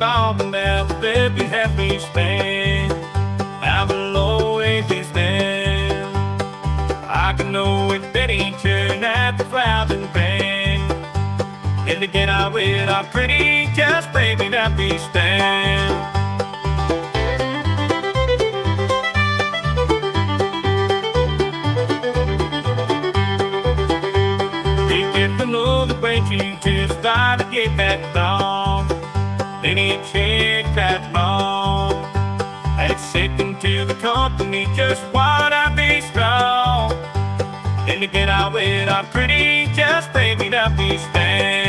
all the mouth, baby, happy stand. I will always be stand. I can know it better turn at the clouds and bend. And again I will, I'm pretty, just baby, happy stand. The way you just started to get that song. Then he checked that long. I said to the company, just wanna be strong. And again I will, I'm pretty, just baby, not be stand.